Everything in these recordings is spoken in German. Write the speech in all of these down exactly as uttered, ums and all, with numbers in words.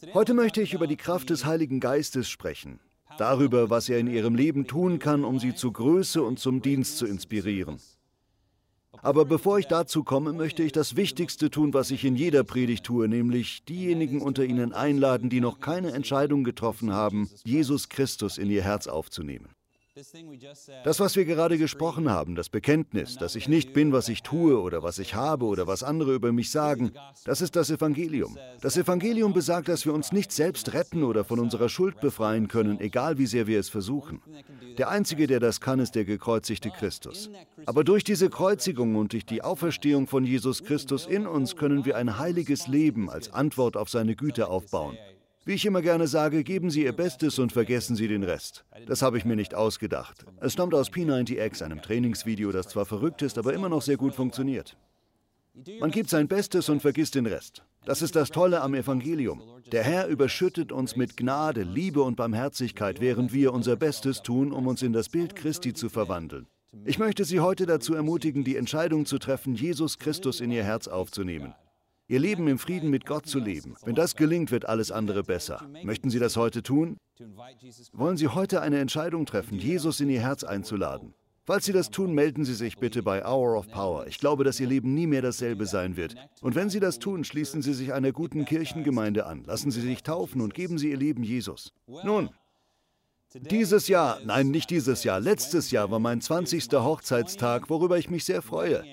Heute möchte ich über die Kraft des Heiligen Geistes sprechen, darüber, was er in ihrem Leben tun kann, um sie zur Größe und zum Dienst zu inspirieren. Aber bevor ich dazu komme, möchte ich das Wichtigste tun, was ich in jeder Predigt tue, nämlich diejenigen unter Ihnen einladen, die noch keine Entscheidung getroffen haben, Jesus Christus in ihr Herz aufzunehmen. Das, was wir gerade gesprochen haben, das Bekenntnis, dass ich nicht bin, was ich tue oder was ich habe oder was andere über mich sagen, das ist das Evangelium. Das Evangelium besagt, dass wir uns nicht selbst retten oder von unserer Schuld befreien können, egal wie sehr wir es versuchen. Der Einzige, der das kann, ist der gekreuzigte Christus. Aber durch diese Kreuzigung und durch die Auferstehung von Jesus Christus in uns können wir ein heiliges Leben als Antwort auf seine Güte aufbauen. Wie ich immer gerne sage, geben Sie Ihr Bestes und vergessen Sie den Rest. Das habe ich mir nicht ausgedacht. Es stammt aus P neunzig X, einem Trainingsvideo, das zwar verrückt ist, aber immer noch sehr gut funktioniert. Man gibt sein Bestes und vergisst den Rest. Das ist das Tolle am Evangelium. Der Herr überschüttet uns mit Gnade, Liebe und Barmherzigkeit, während wir unser Bestes tun, um uns in das Bild Christi zu verwandeln. Ich möchte Sie heute dazu ermutigen, die Entscheidung zu treffen, Jesus Christus in Ihr Herz aufzunehmen. Ihr Leben im Frieden mit Gott zu leben. Wenn das gelingt, wird alles andere besser. Möchten Sie das heute tun? Wollen Sie heute eine Entscheidung treffen, Jesus in Ihr Herz einzuladen? Falls Sie das tun, melden Sie sich bitte bei Hour of Power. Ich glaube, dass Ihr Leben nie mehr dasselbe sein wird. Und wenn Sie das tun, schließen Sie sich einer guten Kirchengemeinde an. Lassen Sie sich taufen und geben Sie Ihr Leben Jesus. Nun, dieses Jahr, nein, nicht dieses Jahr, letztes Jahr war mein zwanzigster Hochzeitstag, worüber ich mich sehr freue.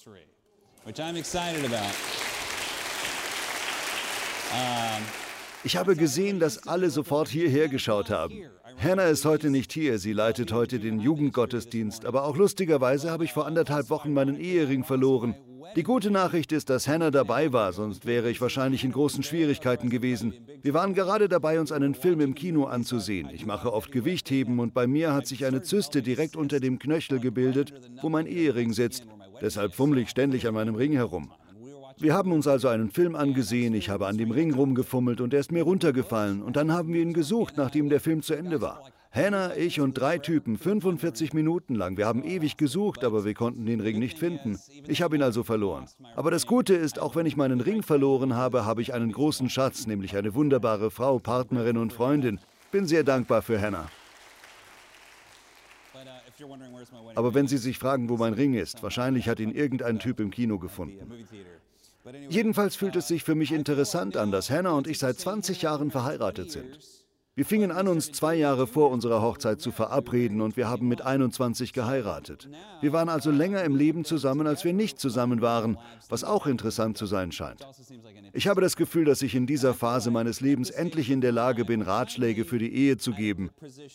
Ich habe gesehen, dass alle sofort hierher geschaut haben. Hannah ist heute nicht hier, sie leitet heute den Jugendgottesdienst, aber auch lustigerweise habe ich vor anderthalb Wochen meinen Ehering verloren. Die gute Nachricht ist, dass Hannah dabei war, sonst wäre ich wahrscheinlich in großen Schwierigkeiten gewesen. Wir waren gerade dabei, uns einen Film im Kino anzusehen. Ich mache oft Gewichtheben und bei mir hat sich eine Zyste direkt unter dem Knöchel gebildet, wo mein Ehering sitzt. Deshalb fummle ich ständig an meinem Ring herum. Wir haben uns also einen Film angesehen, ich habe an dem Ring rumgefummelt und er ist mir runtergefallen und dann haben wir ihn gesucht, nachdem der Film zu Ende war. Hannah, ich und drei Typen, fünfundvierzig Minuten lang. Wir haben ewig gesucht, aber wir konnten den Ring nicht finden. Ich habe ihn also verloren. Aber das Gute ist, auch wenn ich meinen Ring verloren habe, habe ich einen großen Schatz, nämlich eine wunderbare Frau, Partnerin und Freundin. Bin sehr dankbar für Hannah. Aber wenn Sie sich fragen, wo mein Ring ist, wahrscheinlich hat ihn irgendein Typ im Kino gefunden. Jedenfalls fühlt es sich für mich interessant an, dass Hannah und ich seit zwanzig Jahren verheiratet sind. Wir fingen an, uns zwei Jahre vor unserer Hochzeit zu verabreden und wir haben mit einundzwanzig geheiratet. Wir waren also länger im Leben zusammen, als wir nicht zusammen waren, was auch interessant zu sein scheint. Ich habe das Gefühl, dass ich in dieser Phase meines Lebens endlich in der Lage bin, Ratschläge für die Ehe zu geben.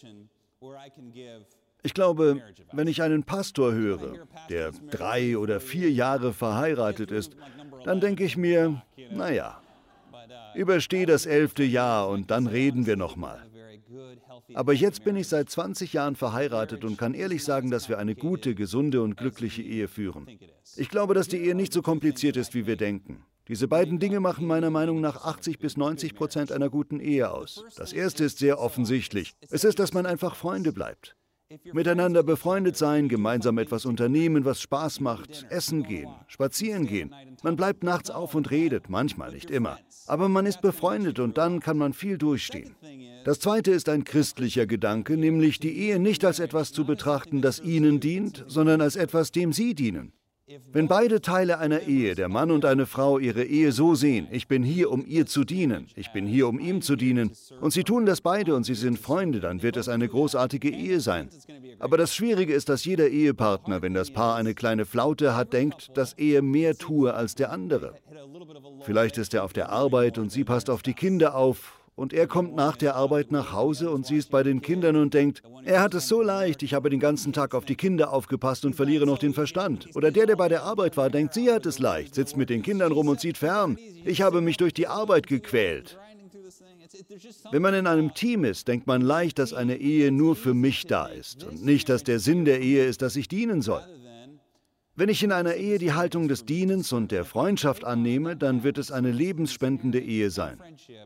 Ich glaube, wenn ich einen Pastor höre, der drei oder vier Jahre verheiratet ist, dann denke ich mir, naja, überstehe das elfte Jahr und dann reden wir nochmal. Aber jetzt bin ich seit zwanzig Jahren verheiratet und kann ehrlich sagen, dass wir eine gute, gesunde und glückliche Ehe führen. Ich glaube, dass die Ehe nicht so kompliziert ist, wie wir denken. Diese beiden Dinge machen meiner Meinung nach achtzig bis neunzig Prozent einer guten Ehe aus. Das erste ist sehr offensichtlich. Es ist, dass man einfach Freunde bleibt. Miteinander befreundet sein, gemeinsam etwas unternehmen, was Spaß macht, essen gehen, spazieren gehen. Man bleibt nachts auf und redet, manchmal, nicht immer. Aber man ist befreundet und dann kann man viel durchstehen. Das zweite ist ein christlicher Gedanke, nämlich die Ehe nicht als etwas zu betrachten, das ihnen dient, sondern als etwas, dem sie dienen. Wenn beide Teile einer Ehe, der Mann und eine Frau, ihre Ehe so sehen, ich bin hier, um ihr zu dienen, ich bin hier, um ihm zu dienen, und sie tun das beide und sie sind Freunde, dann wird es eine großartige Ehe sein. Aber das Schwierige ist, dass jeder Ehepartner, wenn das Paar eine kleine Flaute hat, denkt, dass er mehr tue als der andere. Vielleicht ist er auf der Arbeit und sie passt auf die Kinder auf. Und er kommt nach der Arbeit nach Hause und sie ist bei den Kindern und denkt, er hat es so leicht, ich habe den ganzen Tag auf die Kinder aufgepasst und verliere noch den Verstand. Oder der, der bei der Arbeit war, denkt, sie hat es leicht, sitzt mit den Kindern rum und sieht fern. Ich habe mich durch die Arbeit gequält. Wenn man in einem Team ist, denkt man leicht, dass eine Ehe nur für mich da ist und nicht, dass der Sinn der Ehe ist, dass ich dienen soll. Wenn ich in einer Ehe die Haltung des Dienens und der Freundschaft annehme, dann wird es eine lebensspendende Ehe sein.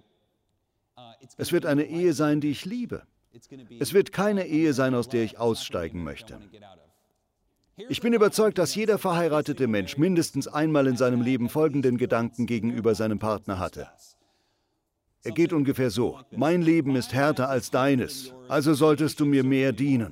Es wird eine Ehe sein, die ich liebe. Es wird keine Ehe sein, aus der ich aussteigen möchte. Ich bin überzeugt, dass jeder verheiratete Mensch mindestens einmal in seinem Leben folgenden Gedanken gegenüber seinem Partner hatte. Er geht ungefähr so: Mein Leben ist härter als deines, also solltest du mir mehr dienen.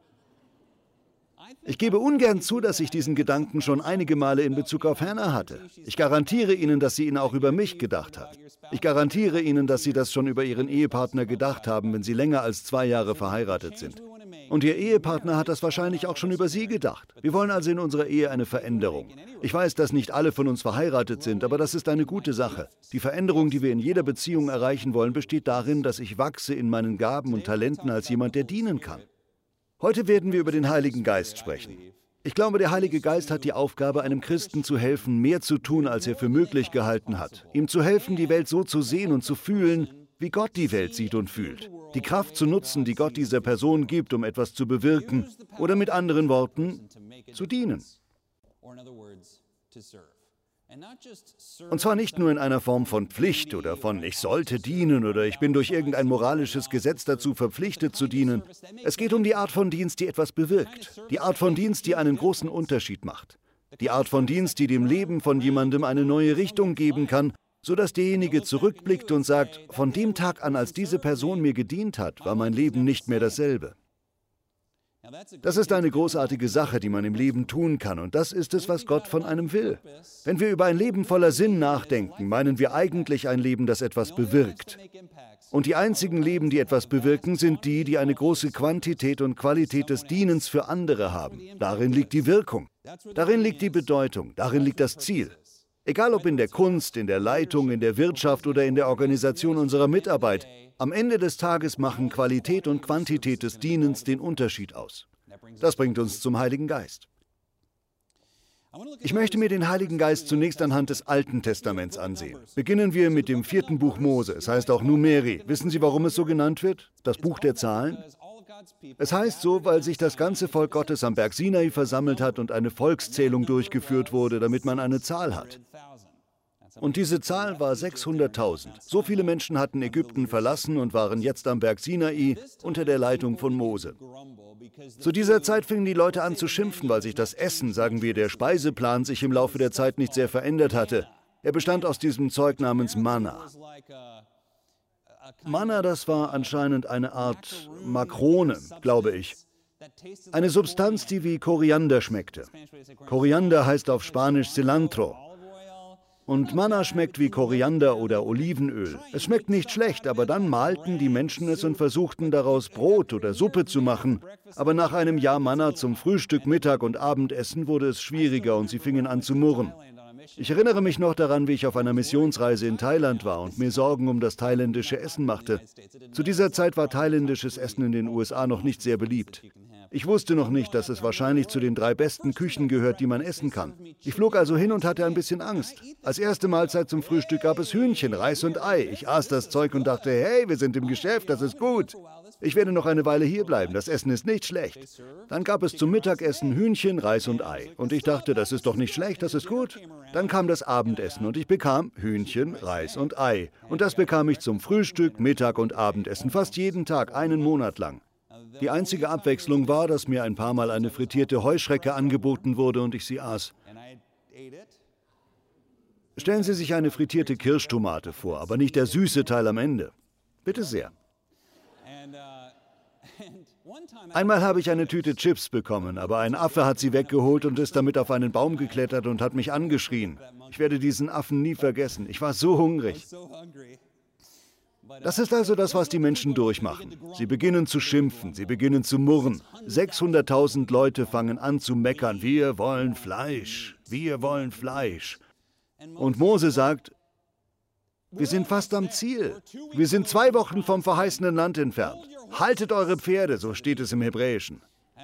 Ich gebe ungern zu, dass ich diesen Gedanken schon einige Male in Bezug auf Hannah hatte. Ich garantiere Ihnen, dass sie ihn auch über mich gedacht hat. Ich garantiere Ihnen, dass Sie das schon über Ihren Ehepartner gedacht haben, wenn Sie länger als zwei Jahre verheiratet sind. Und Ihr Ehepartner hat das wahrscheinlich auch schon über Sie gedacht. Wir wollen also in unserer Ehe eine Veränderung. Ich weiß, dass nicht alle von uns verheiratet sind, aber das ist eine gute Sache. Die Veränderung, die wir in jeder Beziehung erreichen wollen, besteht darin, dass ich wachse in meinen Gaben und Talenten als jemand, der dienen kann. Heute werden wir über den Heiligen Geist sprechen. Ich glaube, der Heilige Geist hat die Aufgabe, einem Christen zu helfen, mehr zu tun, als er für möglich gehalten hat. Ihm zu helfen, die Welt so zu sehen und zu fühlen, wie Gott die Welt sieht und fühlt. Die Kraft zu nutzen, die Gott dieser Person gibt, um etwas zu bewirken oder mit anderen Worten, zu dienen. Und zwar nicht nur in einer Form von Pflicht oder von ich sollte dienen oder ich bin durch irgendein moralisches Gesetz dazu verpflichtet zu dienen. Es geht um die Art von Dienst, die etwas bewirkt. Die Art von Dienst, die einen großen Unterschied macht. Die Art von Dienst, die dem Leben von jemandem eine neue Richtung geben kann, sodass derjenige zurückblickt und sagt, von dem Tag an, als diese Person mir gedient hat, war mein Leben nicht mehr dasselbe. Das ist eine großartige Sache, die man im Leben tun kann, und das ist es, was Gott von einem will. Wenn wir über ein Leben voller Sinn nachdenken, meinen wir eigentlich ein Leben, das etwas bewirkt. Und die einzigen Leben, die etwas bewirken, sind die, die eine große Quantität und Qualität des Dienens für andere haben. Darin liegt die Wirkung, darin liegt die Bedeutung, darin liegt das Ziel. Egal ob in der Kunst, in der Leitung, in der Wirtschaft oder in der Organisation unserer Mitarbeit, am Ende des Tages machen Qualität und Quantität des Dienens den Unterschied aus. Das bringt uns zum Heiligen Geist. Ich möchte mir den Heiligen Geist zunächst anhand des Alten Testaments ansehen. Beginnen wir mit dem vierten Buch Mose. Es heißt auch Numeri. Wissen Sie, warum es so genannt wird? Das Buch der Zahlen? Es heißt so, weil sich das ganze Volk Gottes am Berg Sinai versammelt hat und eine Volkszählung durchgeführt wurde, damit man eine Zahl hat. Und diese Zahl war sechshunderttausend. So viele Menschen hatten Ägypten verlassen und waren jetzt am Berg Sinai unter der Leitung von Mose. Zu dieser Zeit fingen die Leute an zu schimpfen, weil sich das Essen, sagen wir, der Speiseplan, sich im Laufe der Zeit nicht sehr verändert hatte. Er bestand aus diesem Zeug namens Manna. Manna, das war anscheinend eine Art Makrone, glaube ich. Eine Substanz, die wie Koriander schmeckte. Koriander heißt auf Spanisch Cilantro. Und Manna schmeckt wie Koriander oder Olivenöl. Es schmeckt nicht schlecht, aber dann mahlten die Menschen es und versuchten daraus Brot oder Suppe zu machen. Aber nach einem Jahr Manna zum Frühstück, Mittag und Abendessen wurde es schwieriger und sie fingen an zu murren. Ich erinnere mich noch daran, wie ich auf einer Missionsreise in Thailand war und mir Sorgen um das thailändische Essen machte. Zu dieser Zeit war thailändisches Essen in den U S A noch nicht sehr beliebt. Ich wusste noch nicht, dass es wahrscheinlich zu den drei besten Küchen gehört, die man essen kann. Ich flog also hin und hatte ein bisschen Angst. Als erste Mahlzeit zum Frühstück gab es Hühnchen, Reis und Ei. Ich aß das Zeug und dachte, hey, wir sind im Geschäft, das ist gut. Ich werde noch eine Weile hierbleiben, das Essen ist nicht schlecht. Dann gab es zum Mittagessen Hühnchen, Reis und Ei. Und ich dachte, das ist doch nicht schlecht, das ist gut. Dann kam das Abendessen und ich bekam Hühnchen, Reis und Ei. Und das bekam ich zum Frühstück, Mittag und Abendessen, fast jeden Tag, einen Monat lang. Die einzige Abwechslung war, dass mir ein paar Mal eine frittierte Heuschrecke angeboten wurde und ich sie aß. Stellen Sie sich eine frittierte Kirschtomate vor, aber nicht der süße Teil am Ende. Bitte sehr. Einmal habe ich eine Tüte Chips bekommen, aber ein Affe hat sie weggeholt und ist damit auf einen Baum geklettert und hat mich angeschrien. Ich werde diesen Affen nie vergessen. Ich war so hungrig. Das ist also das, was die Menschen durchmachen. Sie beginnen zu schimpfen, sie beginnen zu murren. sechshunderttausend Leute fangen an zu meckern. Wir wollen Fleisch, wir wollen Fleisch. Und Mose sagt, wir sind fast am Ziel. Wir sind zwei Wochen vom verheißenen Land entfernt. Haltet eure Pferde, so steht es im Hebräischen.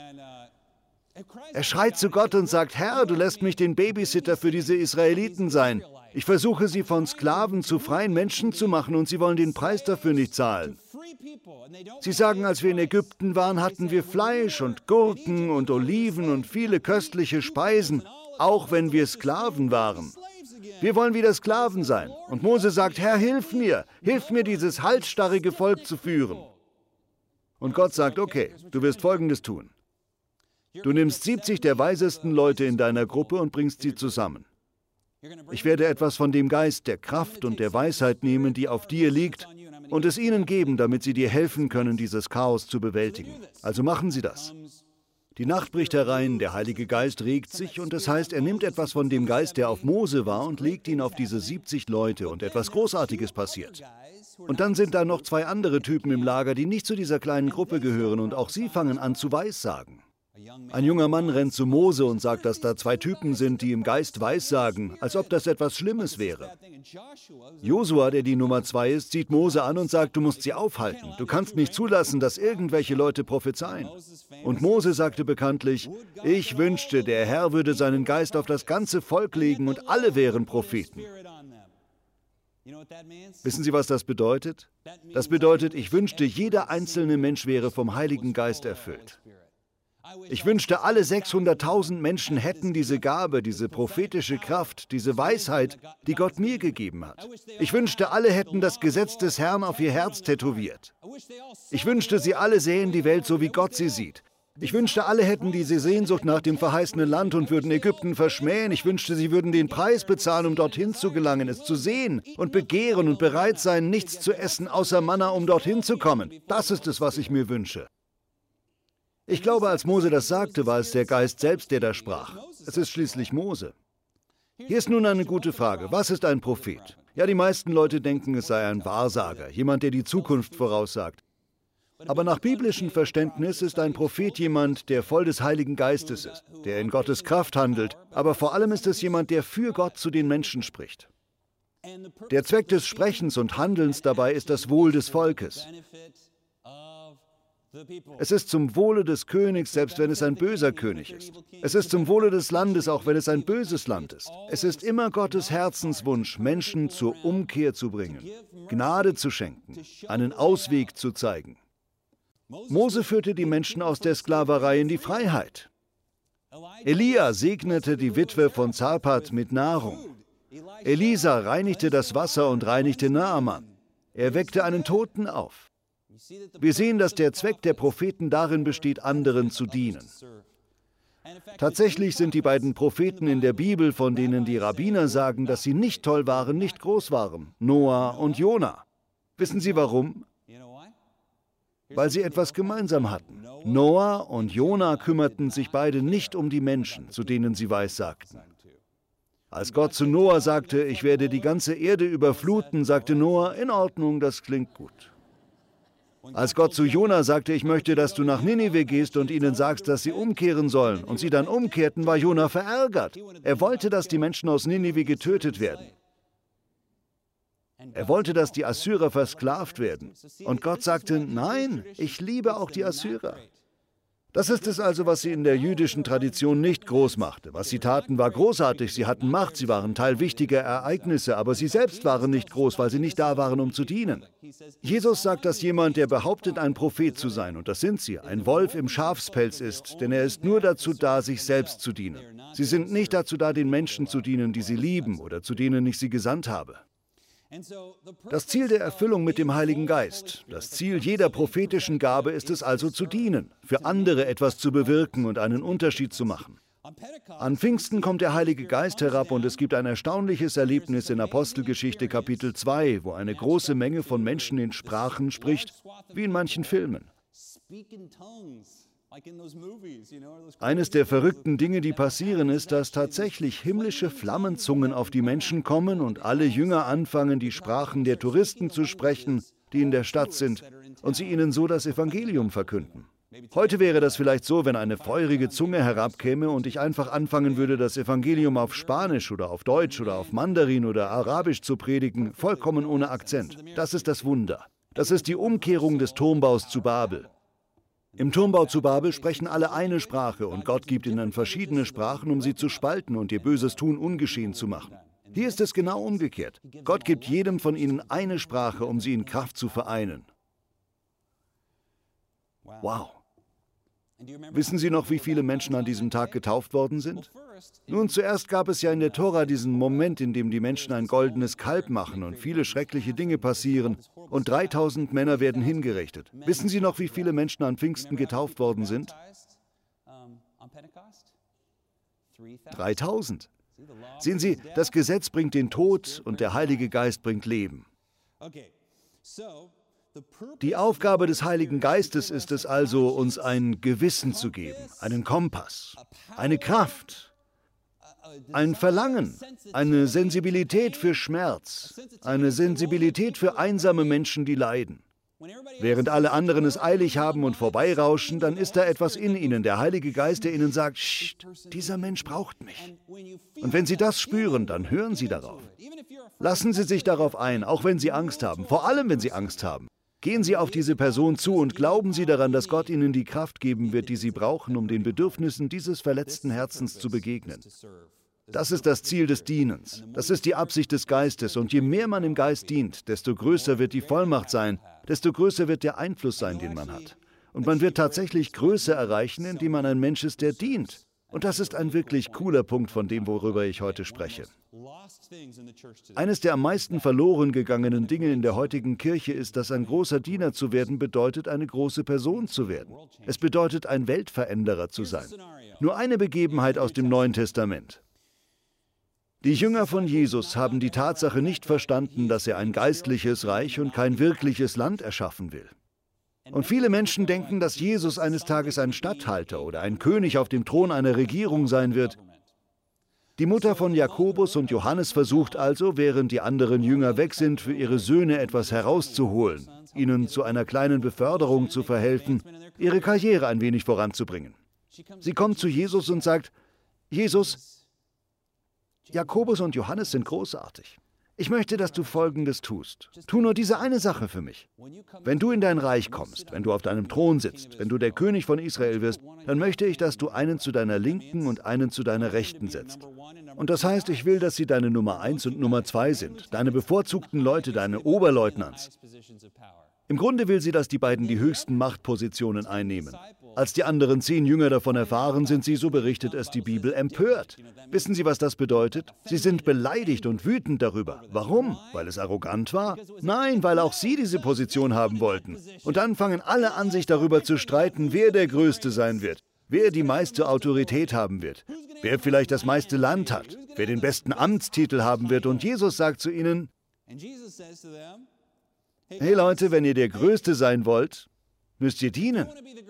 Er schreit zu Gott und sagt, Herr, du lässt mich den Babysitter für diese Israeliten sein. Ich versuche sie von Sklaven zu freien Menschen zu machen und sie wollen den Preis dafür nicht zahlen. Sie sagen, als wir in Ägypten waren, hatten wir Fleisch und Gurken und Oliven und viele köstliche Speisen, auch wenn wir Sklaven waren. Wir wollen wieder Sklaven sein. Und Mose sagt, Herr, hilf mir, hilf mir, dieses halsstarrige Volk zu führen. Und Gott sagt, okay, du wirst Folgendes tun. Du nimmst siebzig der weisesten Leute in deiner Gruppe und bringst sie zusammen. Ich werde etwas von dem Geist der Kraft und der Weisheit nehmen, die auf dir liegt, und es ihnen geben, damit sie dir helfen können, dieses Chaos zu bewältigen. Also machen Sie das. Die Nacht bricht herein, der Heilige Geist regt sich, und es heißt, er nimmt etwas von dem Geist, der auf Mose war, und legt ihn auf diese siebzig Leute, und etwas Großartiges passiert. Und dann sind da noch zwei andere Typen im Lager, die nicht zu dieser kleinen Gruppe gehören, und auch sie fangen an zu Weissagen. Ein junger Mann rennt zu Mose und sagt, dass da zwei Typen sind, die im Geist Weissagen, als ob das etwas Schlimmes wäre. Josua, der die Nummer zwei ist, sieht Mose an und sagt, du musst sie aufhalten. Du kannst nicht zulassen, dass irgendwelche Leute prophezeien. Und Mose sagte bekanntlich, ich wünschte, der Herr würde seinen Geist auf das ganze Volk legen und alle wären Propheten. Wissen Sie, was das bedeutet? Das bedeutet, ich wünschte, jeder einzelne Mensch wäre vom Heiligen Geist erfüllt. Ich wünschte, alle sechshunderttausend Menschen hätten diese Gabe, diese prophetische Kraft, diese Weisheit, die Gott mir gegeben hat. Ich wünschte, alle hätten das Gesetz des Herrn auf ihr Herz tätowiert. Ich wünschte, sie alle sähen die Welt so, wie Gott sie sieht. Ich wünschte, alle hätten diese Sehnsucht nach dem verheißenen Land und würden Ägypten verschmähen. Ich wünschte, sie würden den Preis bezahlen, um dorthin zu gelangen, es zu sehen und begehren und bereit sein, nichts zu essen außer Manna, um dorthin zu kommen. Das ist es, was ich mir wünsche. Ich glaube, als Mose das sagte, war es der Geist selbst, der da sprach. Es ist schließlich Mose. Hier ist nun eine gute Frage. Was ist ein Prophet? Ja, die meisten Leute denken, es sei ein Wahrsager, jemand, der die Zukunft voraussagt. Aber nach biblischem Verständnis ist ein Prophet jemand, der voll des Heiligen Geistes ist, der in Gottes Kraft handelt, aber vor allem ist es jemand, der für Gott zu den Menschen spricht. Der Zweck des Sprechens und Handelns dabei ist das Wohl des Volkes. Es ist zum Wohle des Königs, selbst wenn es ein böser König ist. Es ist zum Wohle des Landes, auch wenn es ein böses Land ist. Es ist immer Gottes Herzenswunsch, Menschen zur Umkehr zu bringen, Gnade zu schenken, einen Ausweg zu zeigen. Mose führte die Menschen aus der Sklaverei in die Freiheit. Elia segnete die Witwe von Zapat mit Nahrung. Elisa reinigte das Wasser und reinigte Naaman. Er weckte einen Toten auf. Wir sehen, dass der Zweck der Propheten darin besteht, anderen zu dienen. Tatsächlich sind die beiden Propheten in der Bibel, von denen die Rabbiner sagen, dass sie nicht toll waren, nicht groß waren: Noah und Jona. Wissen Sie warum? Weil sie etwas gemeinsam hatten. Noah und Jona kümmerten sich beide nicht um die Menschen, zu denen sie weissagten. Als Gott zu Noah sagte, ich werde die ganze Erde überfluten, sagte Noah, in Ordnung, das klingt gut. Als Gott zu Jona sagte, ich möchte, dass du nach Ninive gehst und ihnen sagst, dass sie umkehren sollen, und sie dann umkehrten, war Jona verärgert. Er wollte, dass die Menschen aus Ninive getötet werden. Er wollte, dass die Assyrer versklavt werden. Und Gott sagte, nein, ich liebe auch die Assyrer. Das ist es also, was sie in der jüdischen Tradition nicht groß machte. Was sie taten, war großartig. Sie hatten Macht, sie waren Teil wichtiger Ereignisse, aber sie selbst waren nicht groß, weil sie nicht da waren, um zu dienen. Jesus sagt, dass jemand, der behauptet, ein Prophet zu sein, und das sind sie, ein Wolf im Schafspelz ist, denn er ist nur dazu da, sich selbst zu dienen. Sie sind nicht dazu da, den Menschen zu dienen, die sie lieben oder zu denen ich sie gesandt habe. Das Ziel der Erfüllung mit dem Heiligen Geist, das Ziel jeder prophetischen Gabe ist es also zu dienen, für andere etwas zu bewirken und einen Unterschied zu machen. An Pfingsten kommt der Heilige Geist herab und es gibt ein erstaunliches Erlebnis in Apostelgeschichte Kapitel zwei, wo eine große Menge von Menschen in Sprachen spricht, wie in manchen Filmen. Eines der verrückten Dinge, die passieren, ist, dass tatsächlich himmlische Flammenzungen auf die Menschen kommen und alle Jünger anfangen, die Sprachen der Touristen zu sprechen, die in der Stadt sind, und sie ihnen so das Evangelium verkünden. Heute wäre das vielleicht so, wenn eine feurige Zunge herabkäme und ich einfach anfangen würde, das Evangelium auf Spanisch oder auf Deutsch oder auf Mandarin oder Arabisch zu predigen, vollkommen ohne Akzent. Das ist das Wunder. Das ist die Umkehrung des Turmbaus zu Babel. Im Turmbau zu Babel sprechen alle eine Sprache und Gott gibt ihnen verschiedene Sprachen, um sie zu spalten und ihr böses Tun ungeschehen zu machen. Hier ist es genau umgekehrt. Gott gibt jedem von ihnen eine Sprache, um sie in Kraft zu vereinen. Wow. Wissen Sie noch, wie viele Menschen an diesem Tag getauft worden sind? Nun, zuerst gab es ja in der Tora diesen Moment, in dem die Menschen ein goldenes Kalb machen und viele schreckliche Dinge passieren und dreitausend Männer werden hingerichtet. Wissen Sie noch, wie viele Menschen an Pfingsten getauft worden sind? dreitausend. Sehen Sie, das Gesetz bringt den Tod und der Heilige Geist bringt Leben. Die Aufgabe des Heiligen Geistes ist es also, uns ein Gewissen zu geben, einen Kompass, eine Kraft, ein Verlangen, eine Sensibilität für Schmerz, eine Sensibilität für einsame Menschen, die leiden. Während alle anderen es eilig haben und vorbeirauschen, dann ist da etwas in ihnen, der Heilige Geist, der ihnen sagt, Psst, dieser Mensch braucht mich. Und wenn Sie das spüren, dann hören Sie darauf. Lassen Sie sich darauf ein, auch wenn Sie Angst haben, vor allem wenn Sie Angst haben. Gehen Sie auf diese Person zu und glauben Sie daran, dass Gott Ihnen die Kraft geben wird, die Sie brauchen, um den Bedürfnissen dieses verletzten Herzens zu begegnen. Das ist das Ziel des Dienens. Das ist die Absicht des Geistes. Und je mehr man im Geist dient, desto größer wird die Vollmacht sein, desto größer wird der Einfluss sein, den man hat. Und man wird tatsächlich Größe erreichen, indem man ein Mensch ist, der dient. Und das ist ein wirklich cooler Punkt von dem, worüber ich heute spreche. Eines der am meisten verloren gegangenen Dinge in der heutigen Kirche ist, dass ein großer Diener zu werden bedeutet, eine große Person zu werden. Es bedeutet, ein Weltveränderer zu sein. Nur eine Begebenheit aus dem Neuen Testament. Die Jünger von Jesus haben die Tatsache nicht verstanden, dass er ein geistliches Reich und kein wirkliches Land erschaffen will. Und viele Menschen denken, dass Jesus eines Tages ein Statthalter oder ein König auf dem Thron einer Regierung sein wird. Die Mutter von Jakobus und Johannes versucht also, während die anderen Jünger weg sind, für ihre Söhne etwas herauszuholen, ihnen zu einer kleinen Beförderung zu verhelfen, ihre Karriere ein wenig voranzubringen. Sie kommt zu Jesus und sagt, Jesus, Jakobus und Johannes sind großartig. Ich möchte, dass du Folgendes tust. Tu nur diese eine Sache für mich. Wenn du in dein Reich kommst, wenn du auf deinem Thron sitzt, wenn du der König von Israel wirst, dann möchte ich, dass du einen zu deiner Linken und einen zu deiner Rechten setzt. Und das heißt, ich will, dass sie deine Nummer eins und Nummer zwei sind, deine bevorzugten Leute, deine Oberleutnants. Im Grunde will sie, dass die beiden die höchsten Machtpositionen einnehmen. Als die anderen zehn Jünger davon erfahren, sind sie, so berichtet es die Bibel, empört. Wissen Sie, was das bedeutet? Sie sind beleidigt und wütend darüber. Warum? Weil es arrogant war? Nein, weil auch sie diese Position haben wollten. Und dann fangen alle an, sich darüber zu streiten, wer der Größte sein wird, wer die meiste Autorität haben wird, wer vielleicht das meiste Land hat, wer den besten Amtstitel haben wird. Und Jesus sagt zu ihnen, hey Leute, wenn ihr der Größte sein wollt, müsst ihr dienen.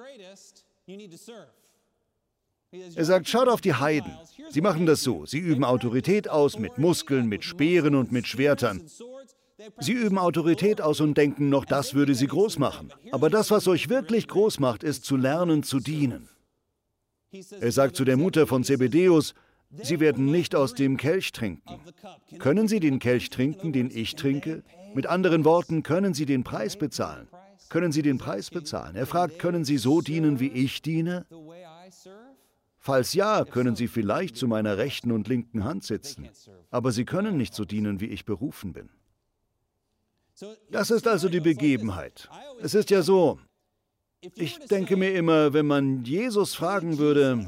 Er sagt, schaut auf die Heiden. Sie machen das so. Sie üben Autorität aus mit Muskeln, mit Speeren und mit Schwertern. Sie üben Autorität aus und denken noch, das würde sie groß machen. Aber das, was euch wirklich groß macht, ist zu lernen, zu dienen. Er sagt zu der Mutter von Zebedäus, sie werden nicht aus dem Kelch trinken. Können sie den Kelch trinken, den ich trinke? Mit anderen Worten, können sie den Preis bezahlen? Können sie den Preis bezahlen? Er fragt, können sie so dienen, wie ich diene? Falls ja, können sie vielleicht zu meiner rechten und linken Hand sitzen. Aber sie können nicht so dienen, wie ich berufen bin. Das ist also die Begebenheit. Es ist ja so, ich denke mir immer, wenn man Jesus fragen würde,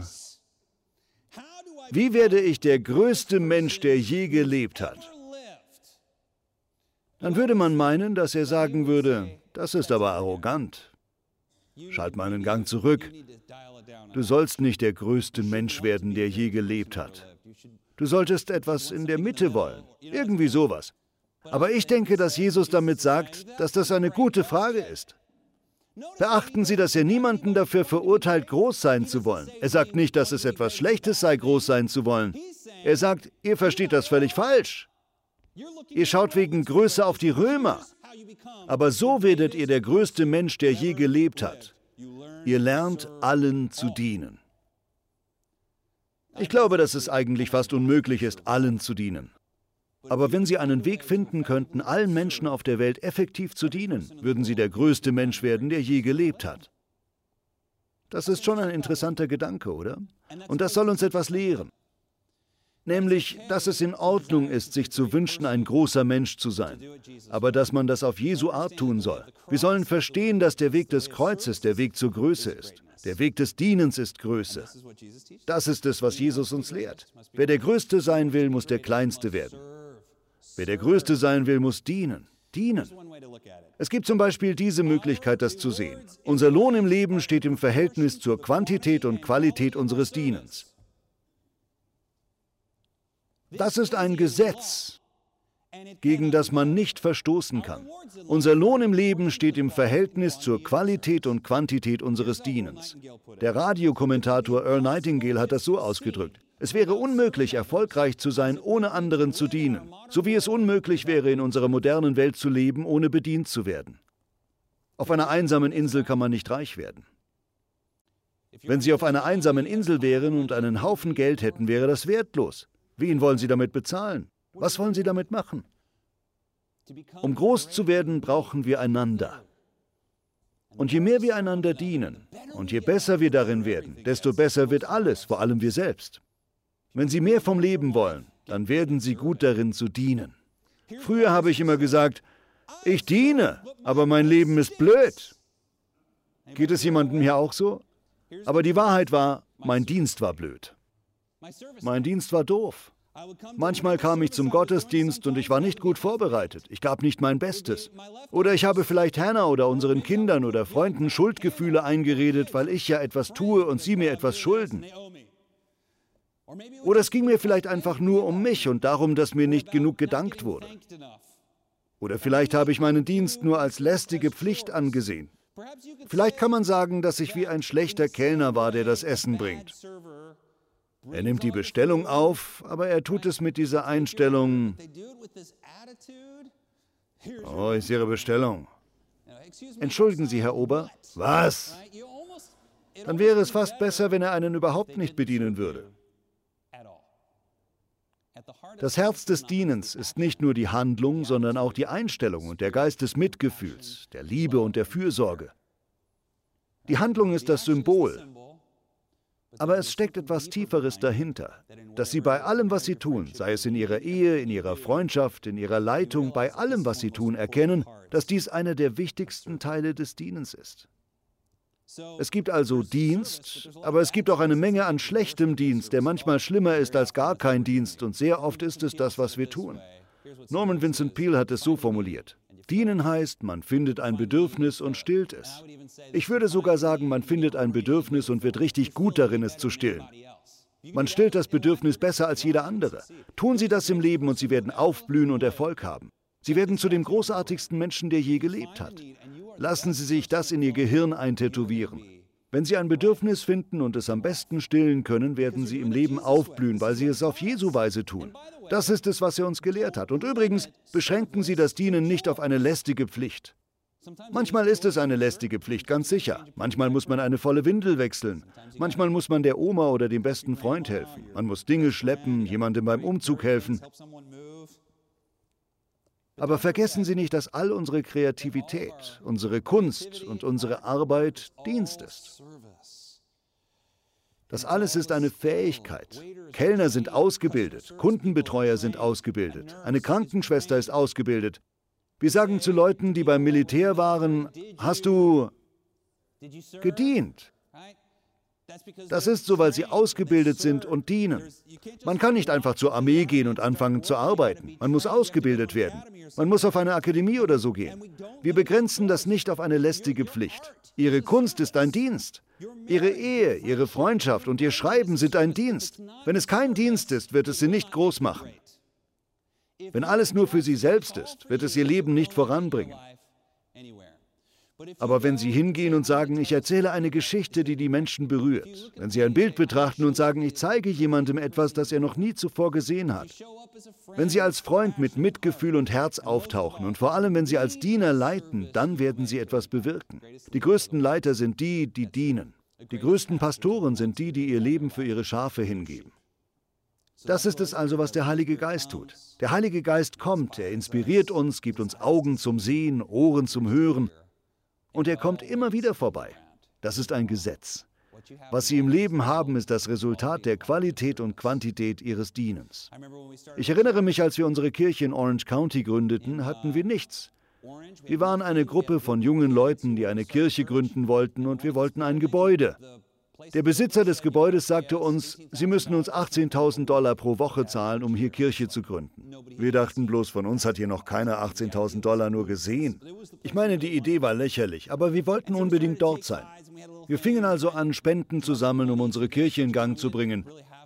wie werde ich der größte Mensch, der je gelebt hat? Dann würde man meinen, dass er sagen würde, das ist aber arrogant. Schalt mal einen Gang zurück. Du sollst nicht der größte Mensch werden, der je gelebt hat. Du solltest etwas in der Mitte wollen, irgendwie sowas. Aber ich denke, dass Jesus damit sagt, dass das eine gute Frage ist. Beachten Sie, dass er niemanden dafür verurteilt, groß sein zu wollen. Er sagt nicht, dass es etwas Schlechtes sei, groß sein zu wollen. Er sagt, ihr versteht das völlig falsch. Ihr schaut wegen Größe auf die Römer. Aber so werdet ihr der größte Mensch, der je gelebt hat. Ihr lernt, allen zu dienen. Ich glaube, dass es eigentlich fast unmöglich ist, allen zu dienen. Aber wenn Sie einen Weg finden könnten, allen Menschen auf der Welt effektiv zu dienen, würden Sie der größte Mensch werden, der je gelebt hat. Das ist schon ein interessanter Gedanke, oder? Und das soll uns etwas lehren. Nämlich, dass es in Ordnung ist, sich zu wünschen, ein großer Mensch zu sein, aber dass man das auf Jesu Art tun soll. Wir sollen verstehen, dass der Weg des Kreuzes der Weg zur Größe ist. Der Weg des Dienens ist Größe. Das ist es, was Jesus uns lehrt. Wer der Größte sein will, muss der Kleinste werden. Wer der Größte sein will, muss dienen. Dienen. Es gibt zum Beispiel diese Möglichkeit, das zu sehen. Unser Lohn im Leben steht im Verhältnis zur Quantität und Qualität unseres Dienens. Das ist ein Gesetz, gegen das man nicht verstoßen kann. Unser Lohn im Leben steht im Verhältnis zur Qualität und Quantität unseres Dienens. Der Radiokommentator Earl Nightingale hat das so ausgedrückt: Es wäre unmöglich, erfolgreich zu sein, ohne anderen zu dienen, so wie es unmöglich wäre, in unserer modernen Welt zu leben, ohne bedient zu werden. Auf einer einsamen Insel kann man nicht reich werden. Wenn Sie auf einer einsamen Insel wären und einen Haufen Geld hätten, wäre das wertlos. Wen wollen Sie damit bezahlen? Was wollen Sie damit machen? Um groß zu werden, brauchen wir einander. Und je mehr wir einander dienen und je besser wir darin werden, desto besser wird alles, vor allem wir selbst. Wenn Sie mehr vom Leben wollen, dann werden Sie gut darin zu dienen. Früher habe ich immer gesagt, ich diene, aber mein Leben ist blöd. Geht es jemandem hier auch so? Aber die Wahrheit war, mein Dienst war blöd. Mein Dienst war doof. Manchmal kam ich zum Gottesdienst und ich war nicht gut vorbereitet. Ich gab nicht mein Bestes. Oder ich habe vielleicht Hannah oder unseren Kindern oder Freunden Schuldgefühle eingeredet, weil ich ja etwas tue und sie mir etwas schulden. Oder es ging mir vielleicht einfach nur um mich und darum, dass mir nicht genug gedankt wurde. Oder vielleicht habe ich meinen Dienst nur als lästige Pflicht angesehen. Vielleicht kann man sagen, dass ich wie ein schlechter Kellner war, der das Essen bringt. Er nimmt die Bestellung auf, aber er tut es mit dieser Einstellung: Oh, ist Ihre Bestellung. Entschuldigen Sie, Herr Ober. Was? Dann wäre es fast besser, wenn er einen überhaupt nicht bedienen würde. Das Herz des Dienens ist nicht nur die Handlung, sondern auch die Einstellung und der Geist des Mitgefühls, der Liebe und der Fürsorge. Die Handlung ist das Symbol. Aber es steckt etwas Tieferes dahinter, dass Sie bei allem, was Sie tun, sei es in Ihrer Ehe, in Ihrer Freundschaft, in Ihrer Leitung, bei allem, was Sie tun, erkennen, dass dies einer der wichtigsten Teile des Dienens ist. Es gibt also Dienst, aber es gibt auch eine Menge an schlechtem Dienst, der manchmal schlimmer ist als gar kein Dienst, und sehr oft ist es das, was wir tun. Norman Vincent Peale hat es so formuliert: Dienen heißt, man findet ein Bedürfnis und stillt es. Ich würde sogar sagen, man findet ein Bedürfnis und wird richtig gut darin, es zu stillen. Man stillt das Bedürfnis besser als jeder andere. Tun Sie das im Leben und Sie werden aufblühen und Erfolg haben. Sie werden zu dem großartigsten Menschen, der je gelebt hat. Lassen Sie sich das in Ihr Gehirn eintätowieren. Wenn Sie ein Bedürfnis finden und es am besten stillen können, werden Sie im Leben aufblühen, weil Sie es auf Jesu Weise tun. Das ist es, was er uns gelehrt hat. Und übrigens, beschränken Sie das Dienen nicht auf eine lästige Pflicht. Manchmal ist es eine lästige Pflicht, ganz sicher. Manchmal muss man eine volle Windel wechseln. Manchmal muss man der Oma oder dem besten Freund helfen. Man muss Dinge schleppen, jemandem beim Umzug helfen. Aber vergessen Sie nicht, dass all unsere Kreativität, unsere Kunst und unsere Arbeit Dienst ist. Das alles ist eine Fähigkeit. Kellner sind ausgebildet, Kundenbetreuer sind ausgebildet, eine Krankenschwester ist ausgebildet. Wir sagen zu Leuten, die beim Militär waren: Hast du gedient? Das ist so, weil sie ausgebildet sind und dienen. Man kann nicht einfach zur Armee gehen und anfangen zu arbeiten. Man muss ausgebildet werden. Man muss auf eine Akademie oder so gehen. Wir begrenzen das nicht auf eine lästige Pflicht. Ihre Kunst ist ein Dienst. Ihre Ehe, Ihre Freundschaft und Ihr Schreiben sind ein Dienst. Wenn es kein Dienst ist, wird es Sie nicht groß machen. Wenn alles nur für Sie selbst ist, wird es Ihr Leben nicht voranbringen. Aber wenn Sie hingehen und sagen, ich erzähle eine Geschichte, die die Menschen berührt, wenn Sie ein Bild betrachten und sagen, ich zeige jemandem etwas, das er noch nie zuvor gesehen hat, wenn Sie als Freund mit Mitgefühl und Herz auftauchen und vor allem, wenn Sie als Diener leiten, dann werden Sie etwas bewirken. Die größten Leiter sind die, die dienen. Die größten Pastoren sind die, die ihr Leben für ihre Schafe hingeben. Das ist es also, was der Heilige Geist tut. Der Heilige Geist kommt, er inspiriert uns, gibt uns Augen zum Sehen, Ohren zum Hören. Und er kommt immer wieder vorbei. Das ist ein Gesetz. Was Sie im Leben haben, ist das Resultat der Qualität und Quantität Ihres Dienens. Ich erinnere mich, als wir unsere Kirche in Orange County gründeten, hatten wir nichts. Wir waren eine Gruppe von jungen Leuten, die eine Kirche gründen wollten, und wir wollten ein Gebäude. Der Besitzer des Gebäudes sagte uns, Sie müssen uns achtzehntausend Dollar pro Woche zahlen, um hier Kirche zu gründen. Wir dachten bloß, von uns hat hier noch keiner achtzehntausend Dollar nur gesehen. Ich meine, die Idee war lächerlich, aber wir wollten unbedingt dort sein. Wir fingen also an, Spenden zu sammeln, um unsere Kirche in Gang zu bringen.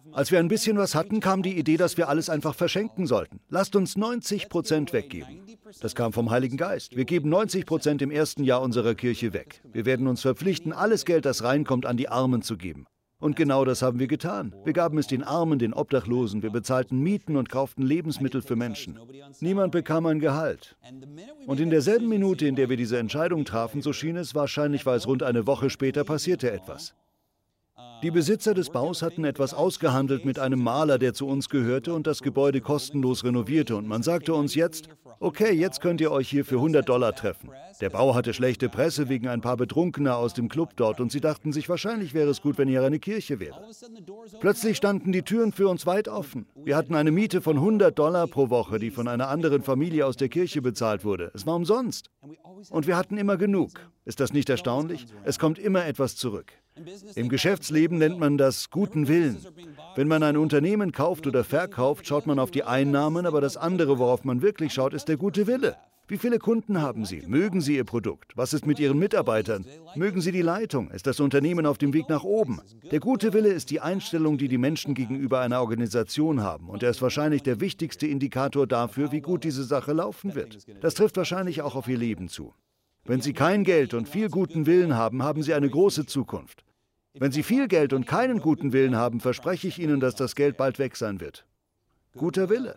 Als wir ein bisschen was hatten, kam die Idee, dass wir alles einfach verschenken sollten. Lasst uns neunzig Prozent weggeben. Das kam vom Heiligen Geist. Wir geben neunzig Prozent im ersten Jahr unserer Kirche weg. Wir werden uns verpflichten, alles Geld, das reinkommt, an die Armen zu geben. Und genau das haben wir getan. Wir gaben es den Armen, den Obdachlosen, wir bezahlten Mieten und kauften Lebensmittel für Menschen. Niemand bekam ein Gehalt. Und in derselben Minute, in der wir diese Entscheidung trafen, so schien es, wahrscheinlich war es rund eine Woche später, passierte etwas. Die Besitzer des Baus hatten etwas ausgehandelt mit einem Maler, der zu uns gehörte und das Gebäude kostenlos renovierte. Und man sagte uns jetzt, okay, jetzt könnt ihr euch hier für hundert Dollar treffen. Der Bau hatte schlechte Presse wegen ein paar Betrunkener aus dem Club dort und sie dachten sich, wahrscheinlich wäre es gut, wenn hier eine Kirche wäre. Plötzlich standen die Türen für uns weit offen. Wir hatten eine Miete von hundert Dollar pro Woche, die von einer anderen Familie aus der Kirche bezahlt wurde. Es war umsonst. Und wir hatten immer genug. Ist das nicht erstaunlich? Es kommt immer etwas zurück. Im Geschäftsleben nennt man das guten Willen. Wenn man ein Unternehmen kauft oder verkauft, schaut man auf die Einnahmen, aber das andere, worauf man wirklich schaut, ist der gute Wille. Wie viele Kunden haben Sie? Mögen Sie Ihr Produkt? Was ist mit Ihren Mitarbeitern? Mögen Sie die Leitung? Ist das Unternehmen auf dem Weg nach oben? Der gute Wille ist die Einstellung, die die Menschen gegenüber einer Organisation haben. Und er ist wahrscheinlich der wichtigste Indikator dafür, wie gut diese Sache laufen wird. Das trifft wahrscheinlich auch auf Ihr Leben zu. Wenn Sie kein Geld und viel guten Willen haben, haben Sie eine große Zukunft. Wenn Sie viel Geld und keinen guten Willen haben, verspreche ich Ihnen, dass das Geld bald weg sein wird. Guter Wille.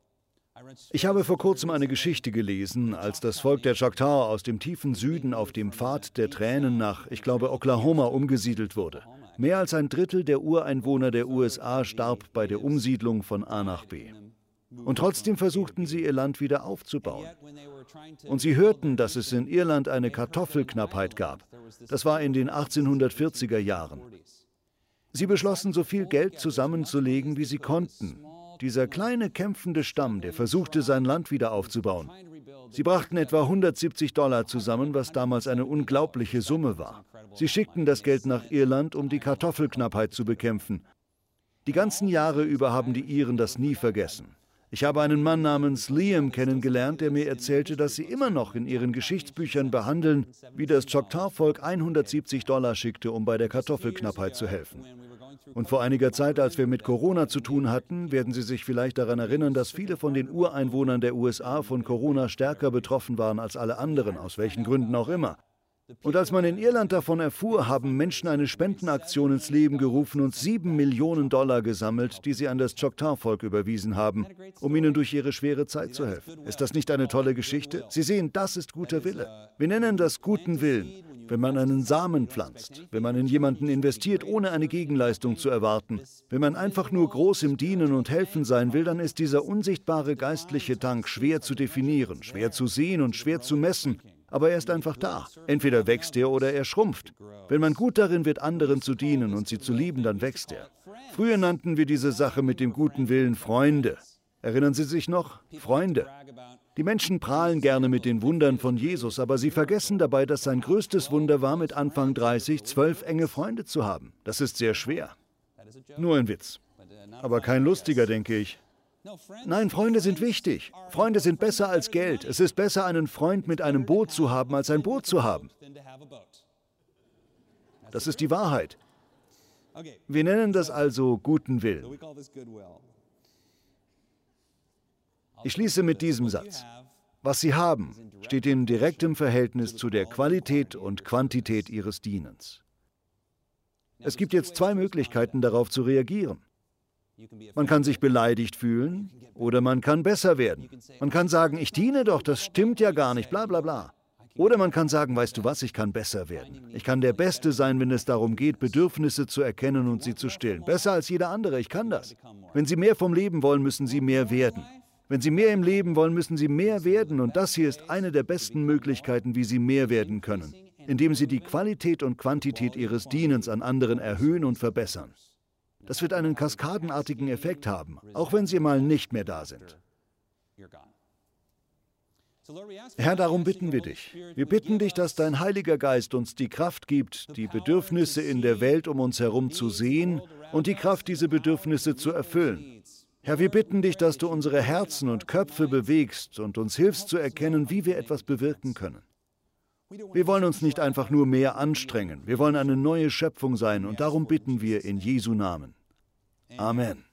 Ich habe vor kurzem eine Geschichte gelesen, als das Volk der Choctaw aus dem tiefen Süden auf dem Pfad der Tränen nach, ich glaube, Oklahoma umgesiedelt wurde. Mehr als ein Drittel der Ureinwohner der U S A starb bei der Umsiedlung von A nach B. Und trotzdem versuchten sie, ihr Land wieder aufzubauen. Und sie hörten, dass es in Irland eine Kartoffelknappheit gab. Das war in den achtzehnhundertvierziger Jahren. Sie beschlossen, so viel Geld zusammenzulegen, wie sie konnten. Dieser kleine kämpfende Stamm, der versuchte, sein Land wieder aufzubauen. Sie brachten etwa hundertsiebzig Dollar zusammen, was damals eine unglaubliche Summe war. Sie schickten das Geld nach Irland, um die Kartoffelknappheit zu bekämpfen. Die ganzen Jahre über haben die Iren das nie vergessen. Ich habe einen Mann namens Liam kennengelernt, der mir erzählte, dass sie immer noch in ihren Geschichtsbüchern behandeln, wie das Choctaw-Volk hundertsiebzig Dollar schickte, um bei der Kartoffelknappheit zu helfen. Und vor einiger Zeit, als wir mit Corona zu tun hatten, werden Sie sich vielleicht daran erinnern, dass viele von den Ureinwohnern der U S A von Corona stärker betroffen waren als alle anderen, aus welchen Gründen auch immer. Und als man in Irland davon erfuhr, haben Menschen eine Spendenaktion ins Leben gerufen und sieben Millionen Dollar gesammelt, die sie an das Choctaw-Volk überwiesen haben, um ihnen durch ihre schwere Zeit zu helfen. Ist das nicht eine tolle Geschichte? Sie sehen, das ist guter Wille. Wir nennen das guten Willen. Wenn man einen Samen pflanzt, wenn man in jemanden investiert, ohne eine Gegenleistung zu erwarten, wenn man einfach nur groß im Dienen und Helfen sein will, dann ist dieser unsichtbare geistliche Tank schwer zu definieren, schwer zu sehen und schwer zu messen. Aber er ist einfach da. Entweder wächst er oder er schrumpft. Wenn man gut darin wird, anderen zu dienen und sie zu lieben, dann wächst er. Früher nannten wir diese Sache mit dem guten Willen Freunde. Erinnern Sie sich noch? Freunde. Die Menschen prahlen gerne mit den Wundern von Jesus, aber sie vergessen dabei, dass sein größtes Wunder war, mit Anfang dreißig zwölf enge Freunde zu haben. Das ist sehr schwer. Nur ein Witz. Aber kein lustiger, denke ich. Nein, Freunde sind wichtig. Freunde sind besser als Geld. Es ist besser, einen Freund mit einem Boot zu haben, als ein Boot zu haben. Das ist die Wahrheit. Wir nennen das also guten Willen. Ich schließe mit diesem Satz. Was Sie haben, steht in direktem Verhältnis zu der Qualität und Quantität Ihres Dienens. Es gibt jetzt zwei Möglichkeiten, darauf zu reagieren. Man kann sich beleidigt fühlen oder man kann besser werden. Man kann sagen, ich diene doch, das stimmt ja gar nicht, bla bla bla. Oder man kann sagen, weißt du was, ich kann besser werden. Ich kann der Beste sein, wenn es darum geht, Bedürfnisse zu erkennen und sie zu stillen. Besser als jeder andere, ich kann das. Wenn Sie mehr vom Leben wollen, müssen Sie mehr werden. Wenn Sie mehr im Leben wollen, müssen Sie mehr werden. Und das hier ist eine der besten Möglichkeiten, wie Sie mehr werden können, indem Sie die Qualität und Quantität Ihres Dienens an anderen erhöhen und verbessern. Das wird einen kaskadenartigen Effekt haben, auch wenn Sie mal nicht mehr da sind. Herr, darum bitten wir dich. Wir bitten dich, dass dein Heiliger Geist uns die Kraft gibt, die Bedürfnisse in der Welt um uns herum zu sehen und die Kraft, diese Bedürfnisse zu erfüllen. Herr, wir bitten dich, dass du unsere Herzen und Köpfe bewegst und uns hilfst zu erkennen, wie wir etwas bewirken können. Wir wollen uns nicht einfach nur mehr anstrengen. Wir wollen eine neue Schöpfung sein und darum bitten wir in Jesu Namen. Amen.